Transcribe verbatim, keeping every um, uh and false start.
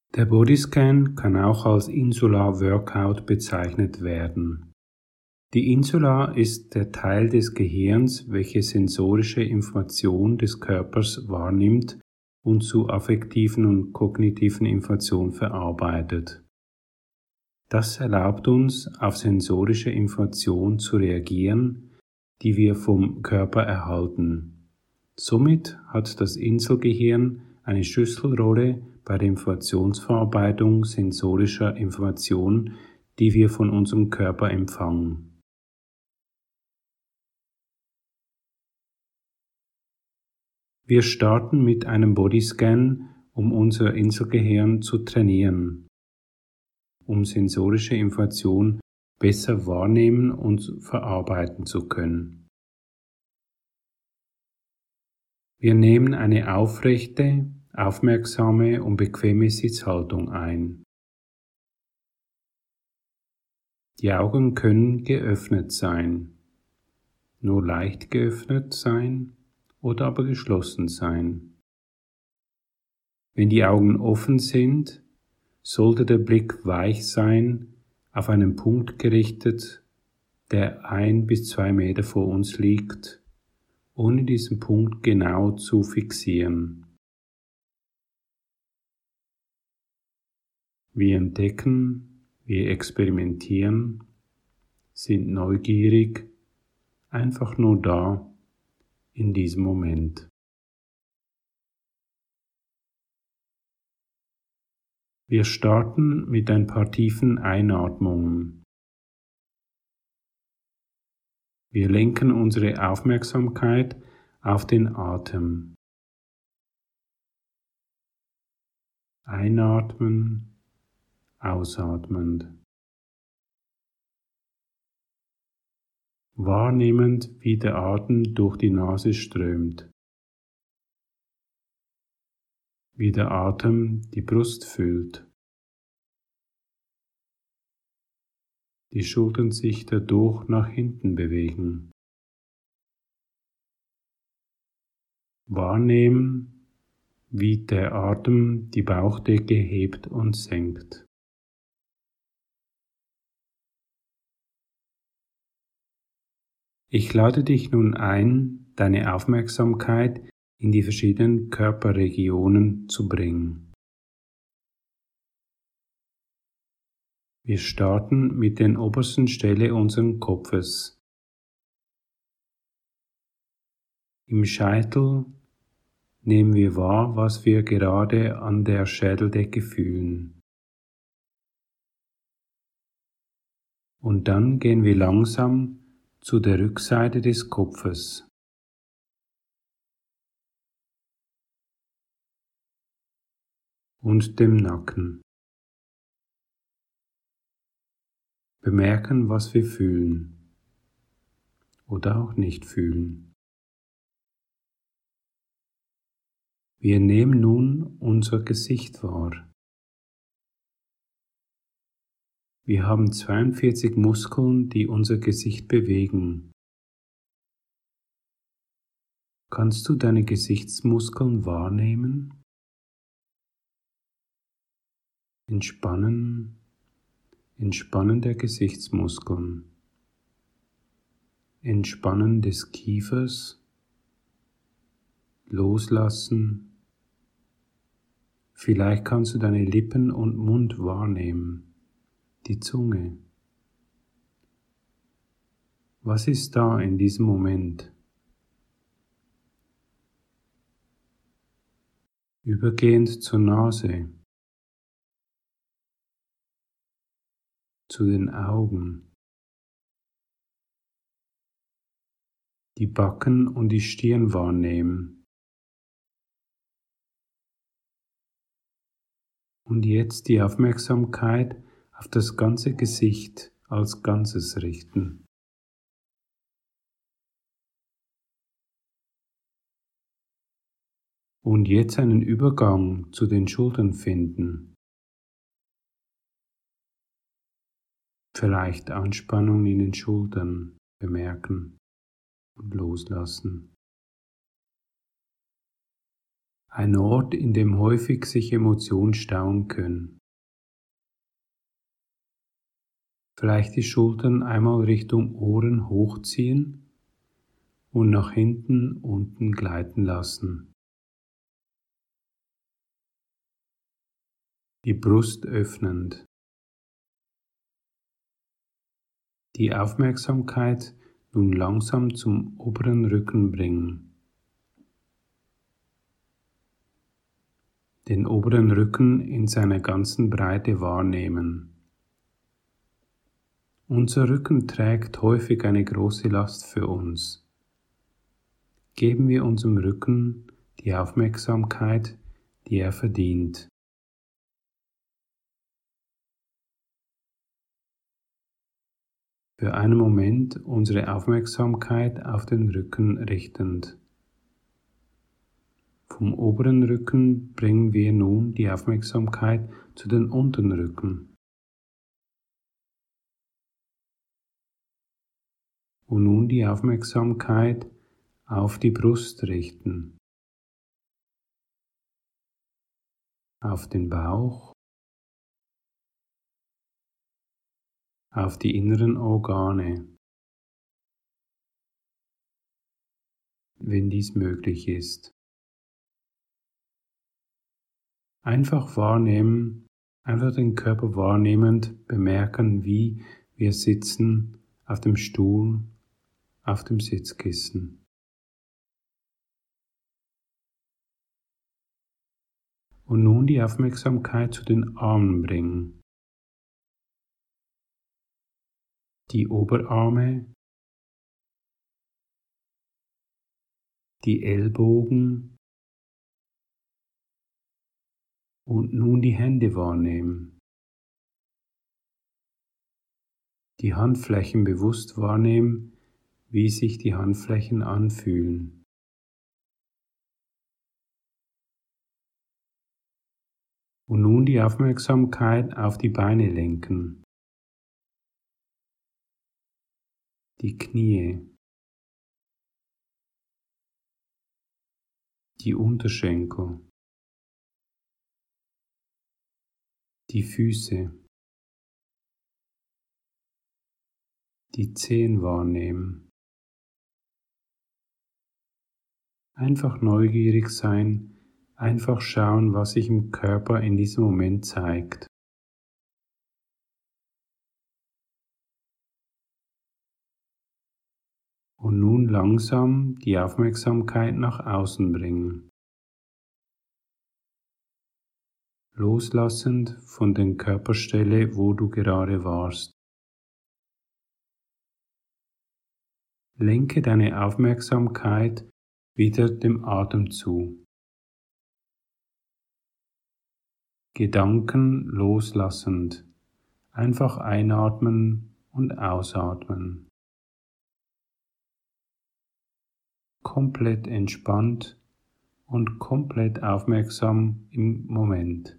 Der Bodyscan kann auch als Insular Workout bezeichnet werden. Die Insula ist der Teil des Gehirns, welche sensorische Information des Körpers wahrnimmt und zu affektiven und kognitiven Informationen verarbeitet. Das erlaubt uns, auf sensorische Informationen zu reagieren, die wir vom Körper erhalten. Somit hat das Inselgehirn eine Schlüsselrolle bei der Informationsverarbeitung sensorischer Informationen, die wir von unserem Körper empfangen. Wir starten mit einem Bodyscan, um unser Inselgehirn zu trainieren, um sensorische Informationen besser wahrnehmen und verarbeiten zu können. Wir nehmen eine aufrechte, aufmerksame und bequeme Sitzhaltung ein. Die Augen können geöffnet sein, nur leicht geöffnet sein oder aber geschlossen sein. Wenn die Augen offen sind, sollte der Blick weich sein, auf einen Punkt gerichtet, der ein bis zwei Meter vor uns liegt, ohne diesen Punkt genau zu fixieren. Wir entdecken, wir experimentieren, sind neugierig, einfach nur da in diesem Moment. Wir starten mit ein paar tiefen Einatmungen. Wir lenken unsere Aufmerksamkeit auf den Atem. Einatmen, ausatmend. Wahrnehmend, wie der Atem durch die Nase strömt. Wie der Atem die Brust füllt. Die Schultern sich dadurch nach hinten bewegen. Wahrnehmen, wie der Atem die Bauchdecke hebt und senkt. Ich lade dich nun ein, deine Aufmerksamkeit in die verschiedenen Körperregionen zu bringen. Wir starten mit der obersten Stelle unseres Kopfes. Im Scheitel nehmen wir wahr, was wir gerade an der Schädeldecke fühlen. Und dann gehen wir langsam zu der Rückseite des Kopfes. Und dem Nacken. Bemerken, was wir fühlen oder auch nicht fühlen. Wir nehmen nun unser Gesicht wahr. Wir haben zweiundvierzig Muskeln, die unser Gesicht bewegen. Kannst du deine Gesichtsmuskeln wahrnehmen? Entspannen, Entspannen der Gesichtsmuskeln, Entspannen des Kiefers, Loslassen. Vielleicht kannst du deine Lippen und Mund wahrnehmen, die Zunge. Was ist da in diesem Moment? Übergehend zur Nase, zu den Augen, die Backen und die Stirn wahrnehmen. Und jetzt die Aufmerksamkeit auf das ganze Gesicht als Ganzes richten. Und jetzt einen Übergang zu den Schultern finden. Vielleicht Anspannung in den Schultern bemerken und loslassen. ein Ort, in dem häufig sich Emotionen stauen können. Vielleicht die Schultern einmal Richtung Ohren hochziehen und nach hinten unten gleiten lassen. Die Brust öffnend. Die Aufmerksamkeit nun langsam zum oberen Rücken bringen. Den oberen Rücken in seiner ganzen Breite wahrnehmen. Unser Rücken trägt häufig eine große Last für uns. Geben wir unserem Rücken die Aufmerksamkeit, die er verdient. Für einen Moment unsere Aufmerksamkeit auf den Rücken richtend. Vom oberen Rücken bringen wir nun die Aufmerksamkeit zu den unteren Rücken. Und nun die Aufmerksamkeit auf die Brust richten, auf den Bauch, auf die inneren Organe, wenn dies möglich ist. Einfach wahrnehmen, einfach den Körper wahrnehmend bemerken, wie wir sitzen auf dem Stuhl, auf dem Sitzkissen. Und nun die Aufmerksamkeit zu den Armen bringen. Die Oberarme, die Ellbogen und nun die Hände wahrnehmen. Die Handflächen bewusst wahrnehmen, wie sich die Handflächen anfühlen. Und nun die Aufmerksamkeit auf die Beine lenken. Die Knie, die Unterschenkel, die Füße, die Zehen wahrnehmen. Einfach neugierig sein, einfach schauen, was sich im Körper in diesem Moment zeigt. Und nun langsam die Aufmerksamkeit nach außen bringen. Loslassend von der Körperstelle, wo du gerade warst. Lenke deine Aufmerksamkeit wieder dem Atem zu. Gedanken loslassend, einfach einatmen und ausatmen. Komplett entspannt und komplett aufmerksam im Moment.